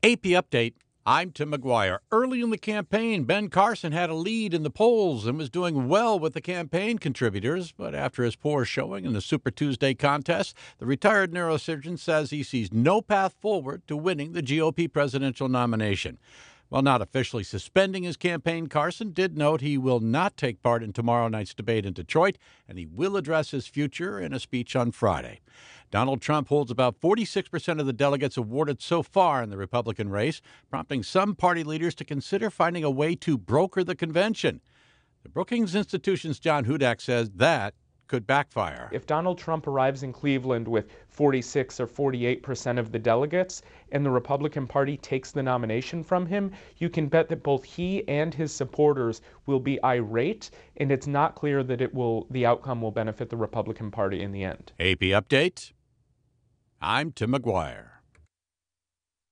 AP Update. I'm Tim McGuire. Early in the campaign, Ben Carson had a lead in the polls and was doing well with the campaign contributors. But after his poor showing in the Super Tuesday contest, the retired neurosurgeon says he sees no path forward to winning the GOP presidential nomination. While not officially suspending his campaign, Carson did note he will not take part in tomorrow night's debate in Detroit, and he will address his future in a speech on Friday. Donald Trump holds about 46% of the delegates awarded so far in the Republican race, prompting some party leaders to consider finding a way to broker the convention. The Brookings Institution's John Hudak says that could backfire. If Donald Trump arrives in Cleveland with 46 or 48% of the delegates and the Republican Party takes the nomination from him, you can bet that both he and his supporters will be irate, and it's not clear that the outcome will benefit the Republican Party in the end. AP Update. I'm Tim McGuire.